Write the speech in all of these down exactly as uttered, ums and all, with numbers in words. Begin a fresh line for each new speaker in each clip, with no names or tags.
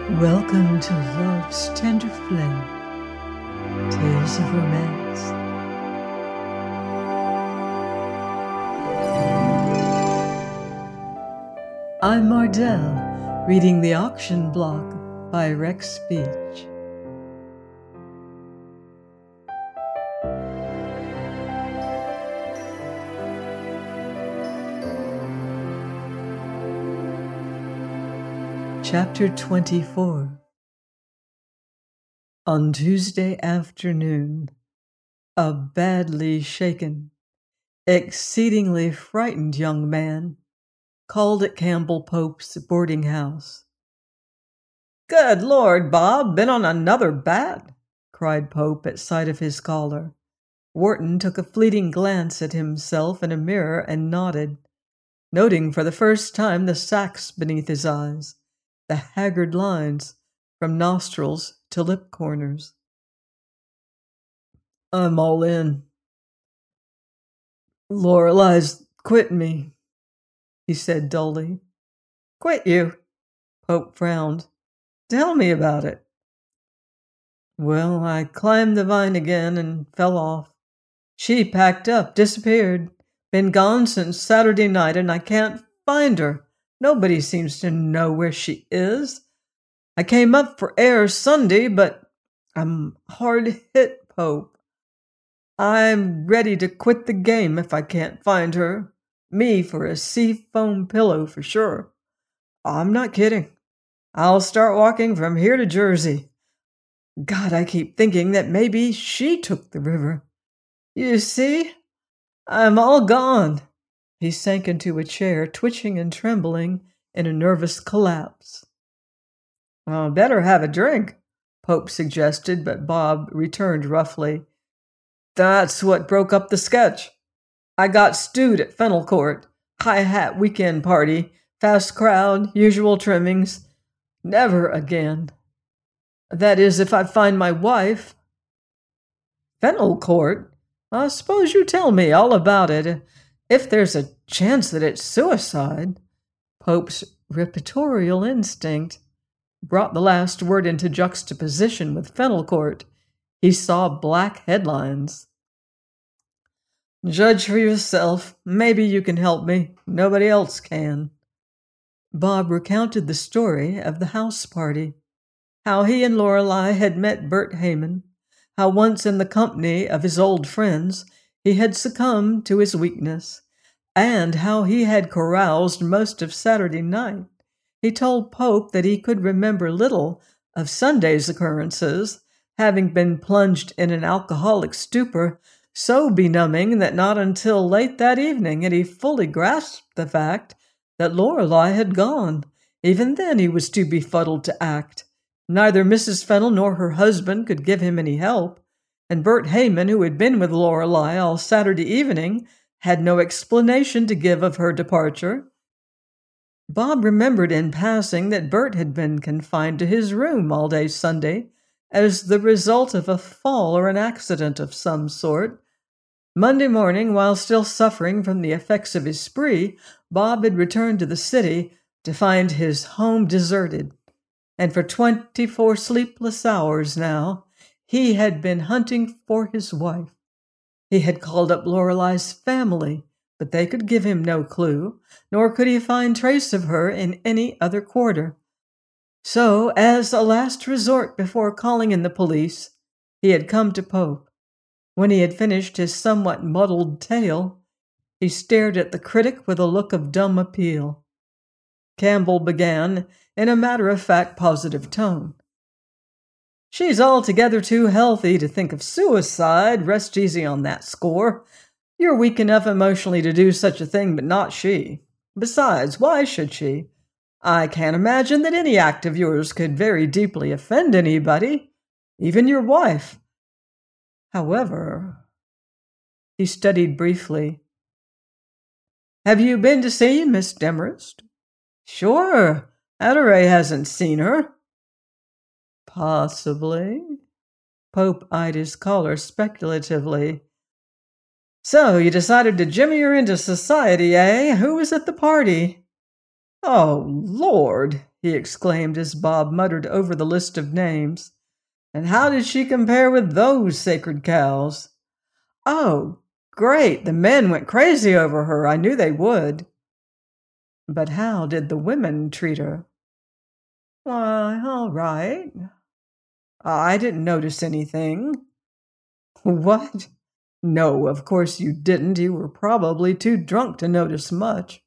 Welcome to Love's Tender Flame, Tales of Romance. I'm Mardell, reading The Auction Block by Rex Beach. Chapter twenty-four. On Tuesday afternoon, a badly shaken, exceedingly frightened young man called at Campbell Pope's boarding house. "Good Lord, Bob, been on another bat?" cried Pope at sight of his caller. Wharton took a fleeting glance at himself in a mirror and nodded, noting for the first time the sacks beneath his eyes, the haggard lines from nostrils to lip corners. "I'm all in. Lorelei's quit me," he said dully. "Quit you?" Pope frowned. "Tell me about it." "Well, I climbed the vine again and fell off. She packed up, disappeared. Been gone since Saturday night, and I can't find her. Nobody seems to know where she is. I came up for air Sunday, but I'm hard hit, Pope. I'm ready to quit the game if I can't find her. Me for a sea foam pillow for sure. I'm not kidding. I'll start walking from here to Jersey. God, I keep thinking that maybe she took the river. You see? I'm all gone." He sank into a chair, twitching and trembling in a nervous collapse. "Well, better have a drink," Pope suggested, but Bob returned roughly. "That's what broke up the sketch. I got stewed at Fennel Court. High-hat weekend party, fast crowd, usual trimmings. Never again. That is, if I find my wife." "Fennel Court? I suppose you tell me all about it. If there's a chance that it's suicide." Pope's reportorial instinct brought the last word into juxtaposition with Fennel Court. He saw black headlines. "Judge for yourself. Maybe you can help me. Nobody else can." Bob recounted the story of the house party, how he and Lorelei had met Bert Heyman, how once in the company of his old friends he had succumbed to his weakness, and how he had caroused most of Saturday night. He told Pope that he could remember little of Sunday's occurrences, having been plunged in an alcoholic stupor so benumbing that not until late that evening had he fully grasped the fact that Lorelei had gone. Even then he was too befuddled to act. Neither Missus Fennel nor her husband could give him any help, and Bert Heyman, who had been with Lorelei all Saturday evening, had no explanation to give of her departure. Bob remembered in passing that Bert had been confined to his room all day Sunday as the result of a fall or an accident of some sort. Monday morning, while still suffering from the effects of his spree, Bob had returned to the city to find his home deserted, and for twenty-four sleepless hours now he had been hunting for his wife. He had called up Lorelei's family, but they could give him no clue, nor could he find trace of her in any other quarter. So, as a last resort before calling in the police, he had come to Pope. When he had finished his somewhat muddled tale, he stared at the critic with a look of dumb appeal. Campbell began in a matter-of-fact, positive tone. "She's altogether too healthy to think of suicide. Rest easy on that score. You're weak enough emotionally to do such a thing, but not she. Besides, why should she? I can't imagine that any act of yours could very deeply offend anybody, even your wife. However," he studied briefly, "have you been to see Miss Demarest?" "Sure. Atterray hasn't seen her." "Possibly." Pope eyed his caller speculatively. "So you decided to jimmy her into society, eh? Who was at the party?" Oh, Lord, he exclaimed as Bob muttered over the list of names. And how did she compare with those sacred cows? Oh, great, the men went crazy over her. I knew they would. But how did the women treat her? Why, all right. I didn't notice anything. What? No, of course you didn't. You were probably too drunk to notice much.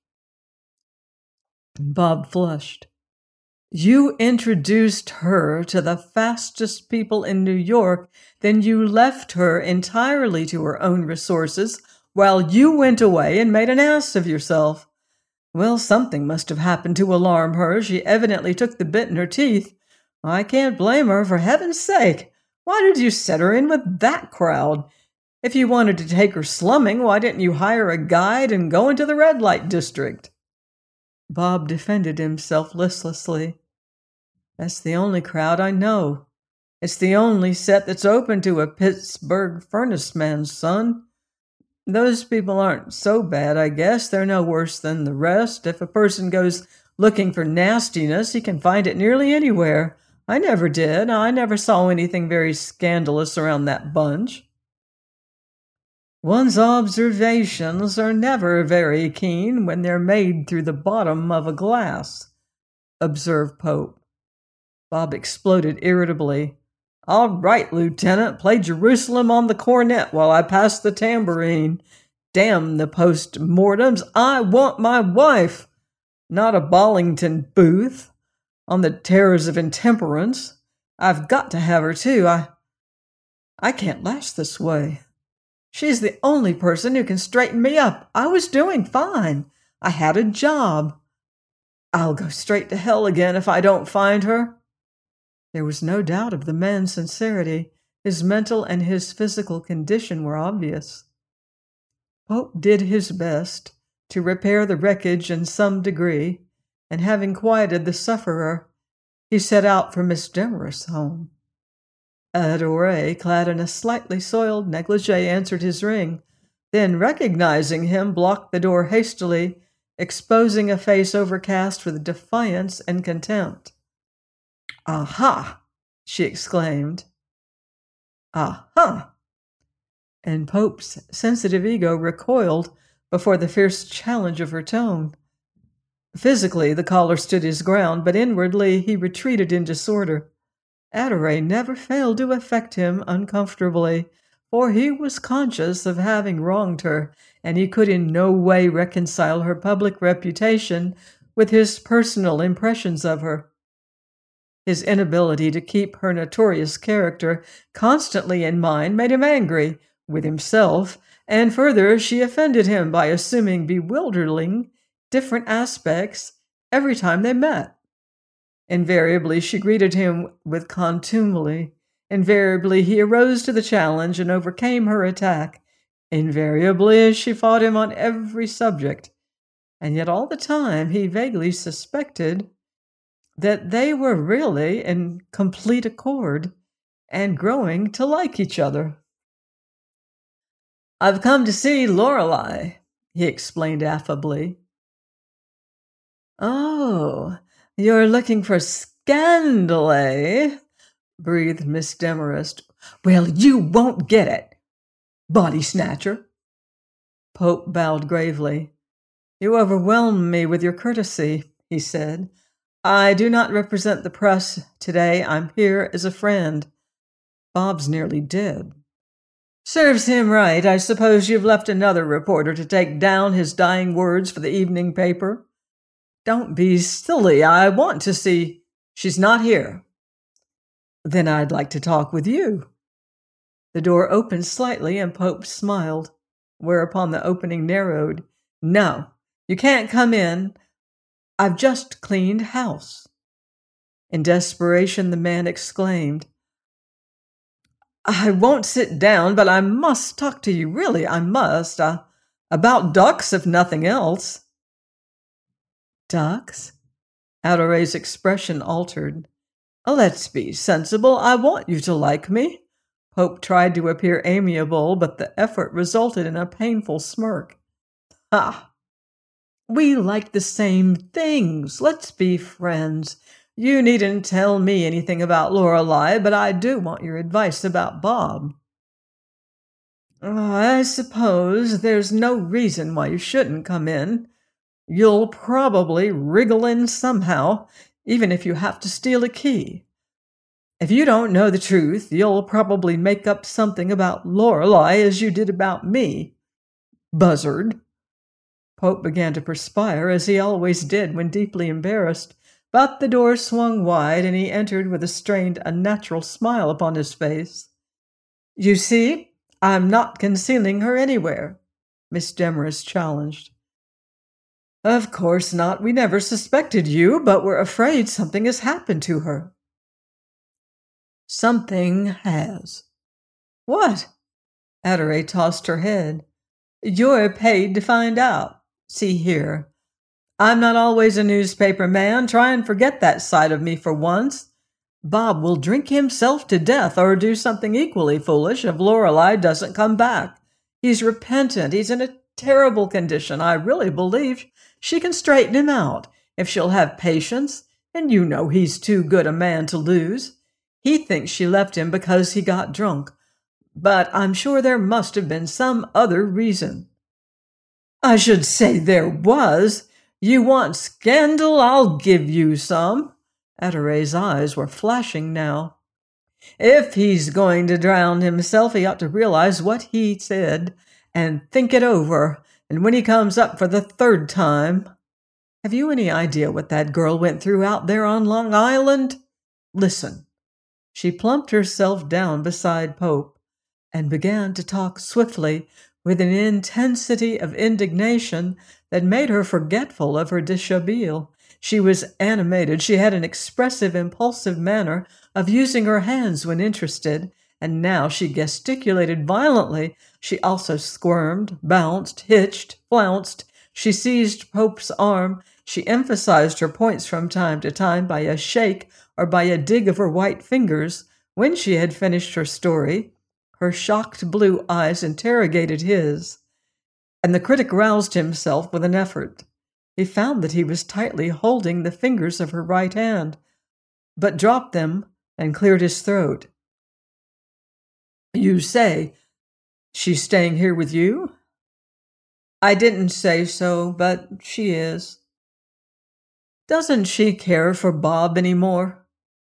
Bob flushed. You introduced her to the fastest people in New York, then you left her entirely to her own resources while you went away and made an ass of yourself. Well, something must have happened to alarm her. She evidently took the bit in her teeth. I can't blame her, for heaven's sake. Why did you set her in with that crowd? If you wanted to take her slumming, why didn't you hire a guide and go into the red light district? Bob defended himself listlessly. That's the only crowd I know. It's the only set that's open to a Pittsburgh furnace man's son. Those people aren't so bad, I guess. They're no worse than the rest. If a person goes looking for nastiness, he can find it nearly anywhere. I never did. I never saw anything very scandalous around that bunch. One's observations are never very keen when they're made through the bottom of a glass, observed Pope. Bob exploded irritably. All right, Lieutenant, play Jerusalem on the cornet while I pass the tambourine. Damn the post-mortems. I want my wife, not a Bollington Booth on the terrors of intemperance. I've got to have her, too. I, I can't last this way. She's the only person who can straighten me up. I was doing fine. I had a job. I'll go straight to hell again if I don't find her. There was no doubt of the man's sincerity. His mental and his physical condition were obvious. Pope did his best to repair the wreckage in some degree, and having quieted the sufferer, he set out for Miss Demarest's home. Adore, clad in a slightly soiled negligee, answered his ring, then, recognizing him, blocked the door hastily, exposing a face overcast with defiance and contempt. Aha! She exclaimed. Aha! And Pope's sensitive ego recoiled before the fierce challenge of her tone. Physically, the caller stood his ground, but inwardly he retreated in disorder. Adore never failed to affect him uncomfortably, for he was conscious of having wronged her, and he could in no way reconcile her public reputation with his personal impressions of her. His inability to keep her notorious character constantly in mind made him angry with himself, and further, she offended him by assuming bewildering different aspects every time they met. Invariably, she greeted him with contumely. Invariably, he arose to the challenge and overcame her attack. Invariably, she fought him on every subject. And yet all the time, he vaguely suspected that they were really in complete accord and growing to like each other. I've come to see Lorelei, he explained affably. Oh, you're looking for scandal, eh? Breathed Miss Demarest. Well, you won't get it, body snatcher. Pope bowed gravely. You overwhelm me with your courtesy, he said. I do not represent the press today. I'm here as a friend. Bob's nearly dead. Serves him right. I suppose you've left another reporter to take down his dying words for the evening paper. Don't be silly. I want to see. She's not here. Then I'd like to talk with you. The door opened slightly and Pope smiled, whereupon the opening narrowed. No, you can't come in. I've just cleaned house. In desperation, the man exclaimed, I won't sit down, but I must talk to you. Really, I must. Uh, about ducks, if nothing else. Ducks? Adore's expression altered. Let's be sensible. I want you to like me. Pope tried to appear amiable, but the effort resulted in a painful smirk. Ha! We like the same things. Let's be friends. You needn't tell me anything about Lorelei, but I do want your advice about Bob. Oh, I suppose there's no reason why you shouldn't come in. You'll probably wriggle in somehow, even if you have to steal a key. If you don't know the truth, you'll probably make up something about Lorelei as you did about me. Buzzard. Pope began to perspire, as he always did when deeply embarrassed, but the door swung wide, and he entered with a strained, unnatural smile upon his face. You see, I'm not concealing her anywhere, Miss Demarest challenged. Of course not. We never suspected you, but we're afraid something has happened to her. Something has. What? Adare tossed her head. You're paid to find out. See here. I'm not always a newspaper man. Try and forget that side of me for once. Bob will drink himself to death or do something equally foolish if Lorelei doesn't come back. He's repentant. He's in a terrible condition. I really believe she can straighten him out if she'll have patience, and you know he's too good a man to lose. He thinks she left him because he got drunk, but I'm sure there must have been some other reason. I should say there was. You want scandal? I'll give you some. Adare's eyes were flashing now. If he's going to drown himself, he ought to realize what he said and think it over. And when he comes up for the third time, have you any idea what that girl went through out there on Long Island? Listen. She plumped herself down beside Pope and began to talk swiftly with an intensity of indignation that made her forgetful of her dishabille. She was animated. She had an expressive, impulsive manner of using her hands when interested, and now she gesticulated violently. She also squirmed, bounced, hitched, flounced. She seized Pope's arm. She emphasized her points from time to time by a shake or by a dig of her white fingers. When she had finished her story, her shocked blue eyes interrogated his, and the critic roused himself with an effort. He found that he was tightly holding the fingers of her right hand, but dropped them and cleared his throat. You say she's staying here with you? I didn't say so, but she is. Doesn't she care for Bob any more?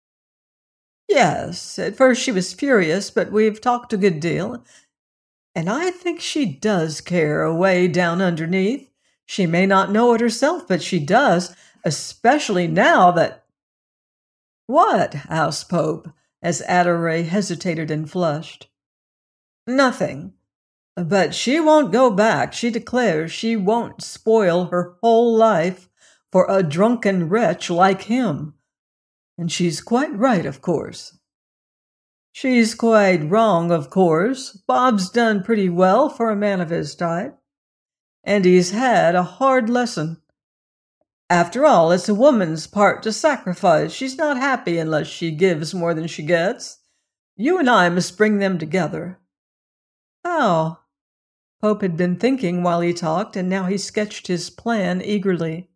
Yes, at first she was furious, but we've talked a good deal, and I think she does care away down underneath. She may not know it herself, but she does, especially now that— What? Asked Pope, as Adare hesitated and flushed. Nothing. But she won't go back. She declares she won't spoil her whole life for a drunken wretch like him. And she's quite right, of course. She's quite wrong, of course. Bob's done pretty well for a man of his type. And he's had a hard lesson. After all, it's a woman's part to sacrifice. She's not happy unless she gives more than she gets. You and I must bring them together. How? Pope had been thinking while he talked, and now he sketched his plan eagerly.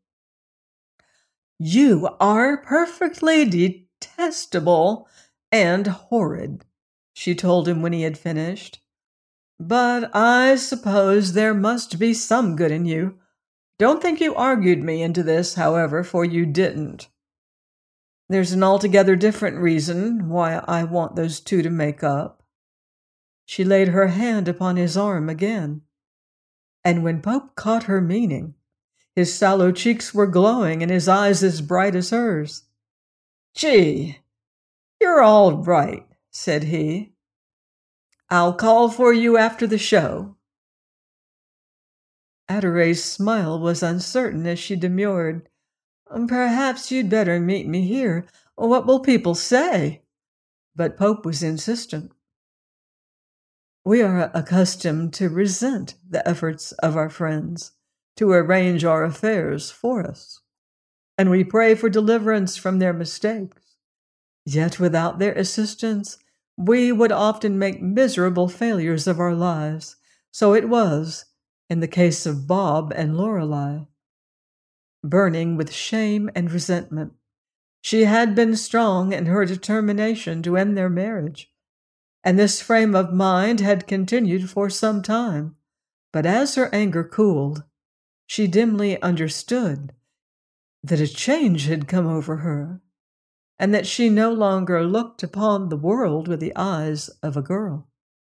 You are perfectly detestable and horrid, she told him when he had finished. But I suppose there must be some good in you. Don't think you argued me into this, however, for you didn't. There's an altogether different reason why I want those two to make up. She laid her hand upon his arm again, and when Pope caught her meaning, his sallow cheeks were glowing and his eyes as bright as hers. Gee, you're all right, said he. I'll call for you after the show. Adare's smile was uncertain as she demurred. Perhaps you'd better meet me here. What will people say? But Pope was insistent. We are accustomed to resent the efforts of our friends to arrange our affairs for us, and we pray for deliverance from their mistakes. Yet without their assistance, we would often make miserable failures of our lives. So it was in the case of Bob and Lorelei. burning with shame and resentment. She had been strong in her determination to end their marriage, and this frame of mind had continued for some time. But as her anger cooled, she dimly understood that a change had come over her, and that she no longer looked upon the world with the eyes of a girl.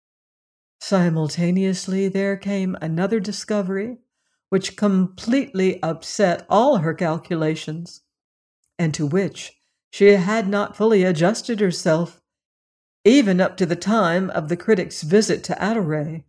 Simultaneously, there came another discovery which completely upset all her calculations, and to which she had not fully adjusted herself, even up to the time of the critic's visit to Adoray.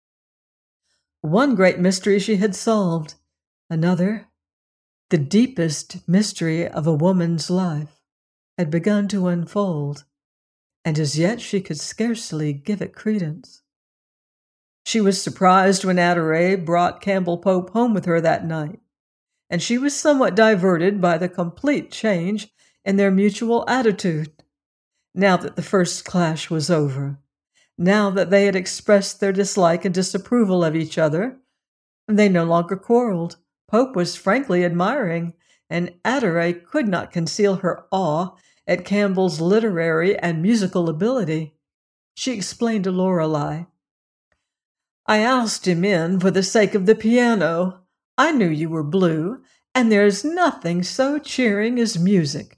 One great mystery she had solved, another, the deepest mystery of a woman's life, had begun to unfold, and as yet she could scarcely give it credence. She was surprised when Adoray brought Campbell Pope home with her that night, and she was somewhat diverted by the complete change in their mutual attitude. Now that the first clash was over, now that they had expressed their dislike and disapproval of each other, they no longer quarreled. Pope was frankly admiring, and Adoray could not conceal her awe at Campbell's literary and musical ability. She explained to Lorelei, "I asked him in for the sake of the piano. I knew you were blue, and there's nothing so cheering as music."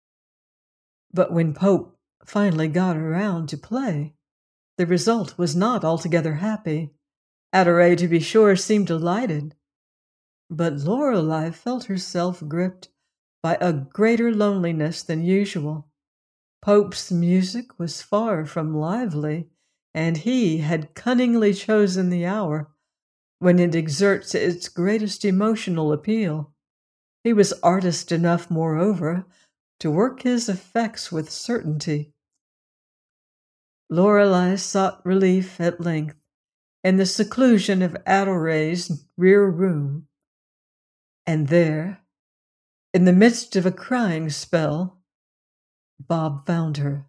But when Pope finally got around to play, the result was not altogether happy. Adoray, to be sure, seemed delighted, but Lorelei felt herself gripped by a greater loneliness than usual. Pope's music was far from lively, and he had cunningly chosen the hour when it exerts its greatest emotional appeal. He was artist enough, moreover, to work his effects with certainty. Lorelei sought relief at length in the seclusion of Adoray's rear room, and there, in the midst of a crying spell, Bob found her.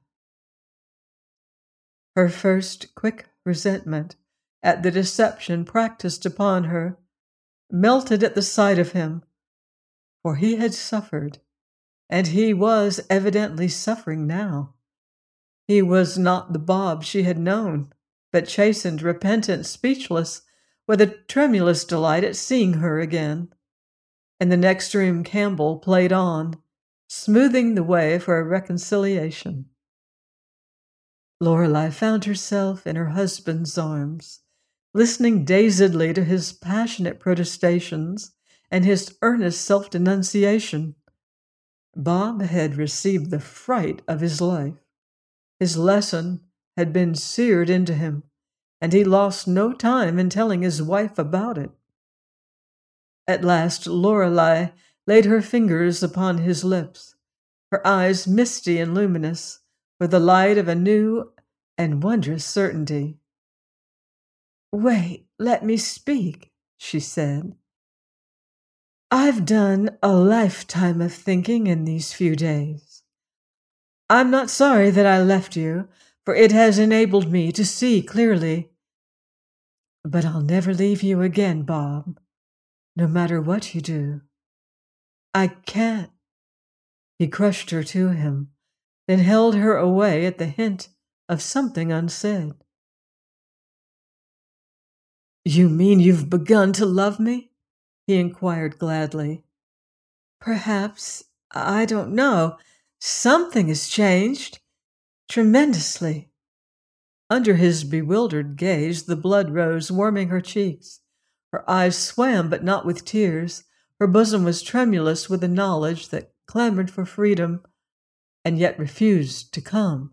Her first quick resentment at the deception practiced upon her melted at the sight of him, for he had suffered, and he was evidently suffering now. He was not the Bob she had known, but chastened, repentant, speechless, with a tremulous delight at seeing her again. In the next room, Campbell played on, smoothing the way for a reconciliation. Lorelei found herself in her husband's arms, listening dazedly to his passionate protestations and his earnest self-denunciation. Bob had received the fright of his life. His lesson had been seared into him, and he lost no time in telling his wife about it. At last Lorelei laid her fingers upon his lips, her eyes misty and luminous with the light of a new and wondrous certainty. "Wait, let me speak," she said. "I've done a lifetime of thinking in these few days. I'm not sorry that I left you, for it has enabled me to see clearly. But I'll never leave you again, Bob, no matter what you do. I can't." He crushed her to him, then held her away at the hint of something unsaid. "You mean you've begun to love me?" he inquired gladly. "Perhaps, I don't know. Something has changed. Tremendously." Under his bewildered gaze, the blood rose, warming her cheeks. Her eyes swam, but not with tears. Her bosom was tremulous with the knowledge that clamored for freedom and yet refused to come.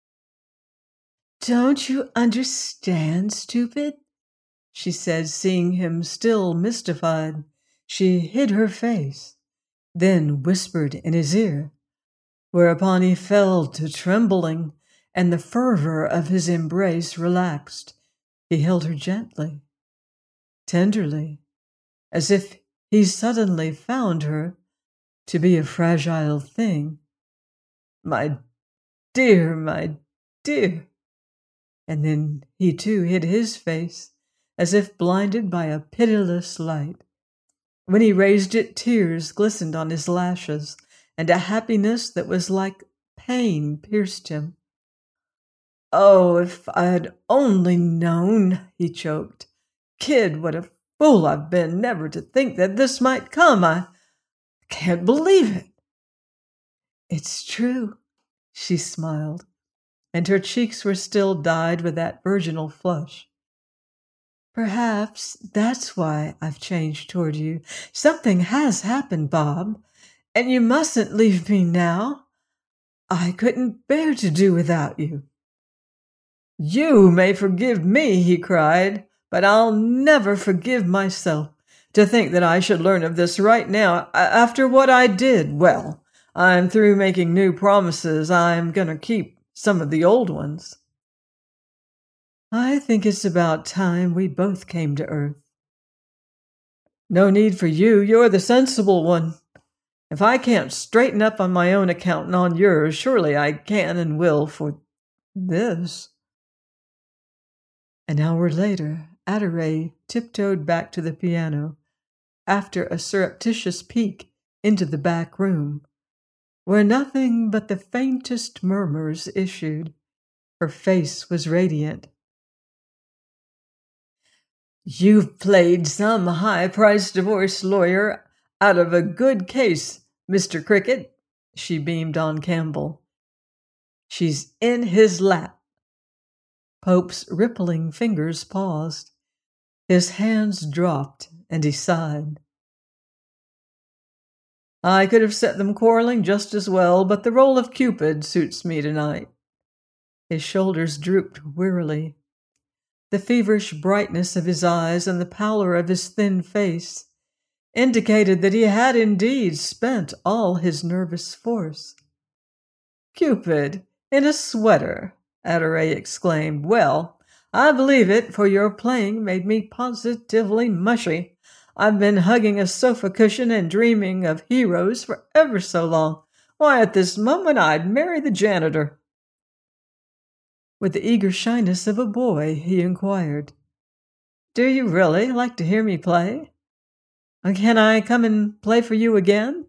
"Don't you understand, stupid?" she said, seeing him still mystified. She hid her face, then whispered in his ear, whereupon he fell to trembling, and the fervor of his embrace relaxed. He held her gently, tenderly, as if he suddenly found her to be a fragile thing. "My dear, my dear." And then he too hid his face, as if blinded by a pitiless light. When he raised it, tears glistened on his lashes, and a happiness that was like pain pierced him. "Oh, if I had only known," he choked. "Kid, what a fool I've been never to think that this might come. I can't believe it." "It's true," she smiled, and her cheeks were still dyed with that virginal flush. "Perhaps that's why I've changed toward you. Something has happened, Bob, and you mustn't leave me now. I couldn't bear to do without you." "You may forgive me," he cried, "but I'll never forgive myself. To think that I should learn of this right now, after what I did. Well, I'm through making new promises. I'm going to keep some of the old ones." "I think it's about time we both came to earth." "No need for you. You're the sensible one. If I can't straighten up on my own account and on yours, surely I can and will for this." An hour later, Adelaide tiptoed back to the piano after a surreptitious peek into the back room, where nothing but the faintest murmurs issued. Her face was radiant. "You've played some high-priced divorce lawyer out of a good case, Mister Cricket," she beamed on Campbell. "She's in his lap." Pope's rippling fingers paused. His hands dropped, and he sighed. "I could have set them quarreling just as well, but the role of Cupid suits me tonight." His shoulders drooped wearily. The feverish brightness of his eyes and the pallor of his thin face indicated that he had indeed spent all his nervous force. "Cupid in a sweater!" Adelaide exclaimed. "Well, I believe it, for your playing made me positively mushy. I've been hugging a sofa cushion and dreaming of heroes for ever so long. Why, at this moment I'd marry the janitor." With the eager shyness of a boy, he inquired, "Do you really like to hear me play? Can I come and play for you again?"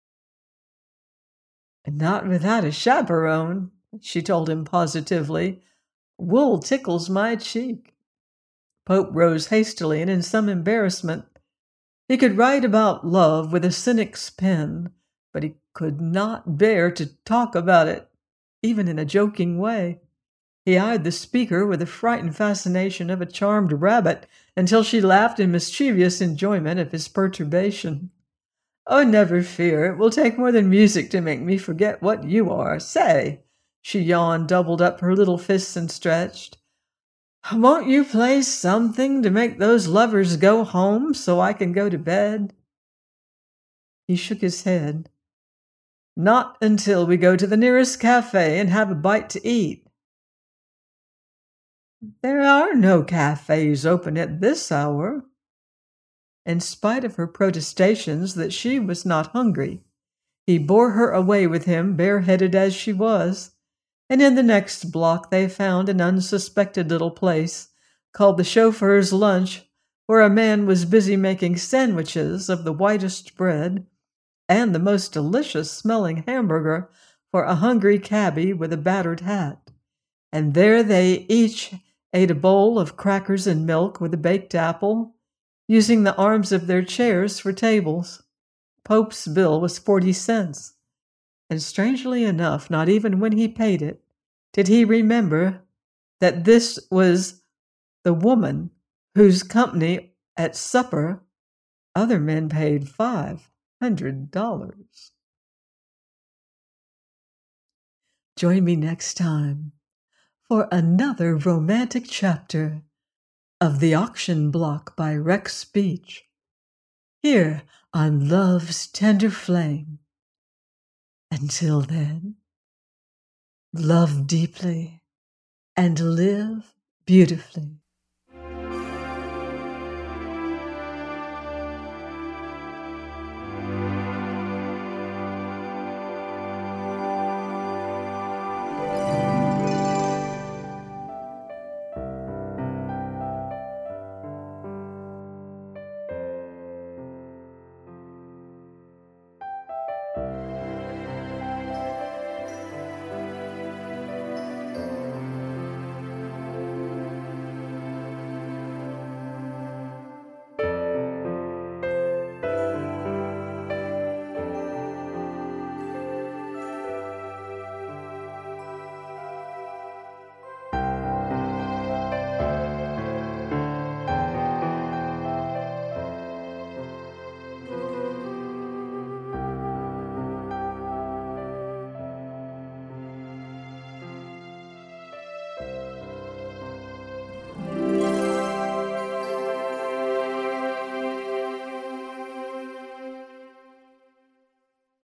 "Not without a chaperone," she told him positively. "Wool tickles my cheek." Pope rose hastily and in some embarrassment. He could write about love with a cynic's pen, but he could not bear to talk about it, even in a joking way. He eyed the speaker with the frightened fascination of a charmed rabbit until she laughed in mischievous enjoyment of his perturbation. "Oh, never fear. It will take more than music to make me forget what you are. Say," she yawned, doubled up her little fists and stretched, "won't you play something to make those lovers go home so I can go to bed?" He shook his head. "Not until we go to the nearest cafe and have a bite to eat." "There are no cafes open at this hour." In spite of her protestations that she was not hungry, he bore her away with him, bareheaded as she was, and in the next block they found an unsuspected little place called the Chauffeur's Lunch, where a man was busy making sandwiches of the whitest bread and the most delicious-smelling hamburger for a hungry cabbie with a battered hat. And there they each ate a bowl of crackers and milk with a baked apple, using the arms of their chairs for tables. Pope's bill was forty cents, and strangely enough, not even when he paid it did he remember that this was the woman whose company at supper other men paid five hundred dollars. Join me next time for another romantic chapter of The Auction Block by Rex Beach, here on Love's Tender Flame. Until then, love deeply and live beautifully.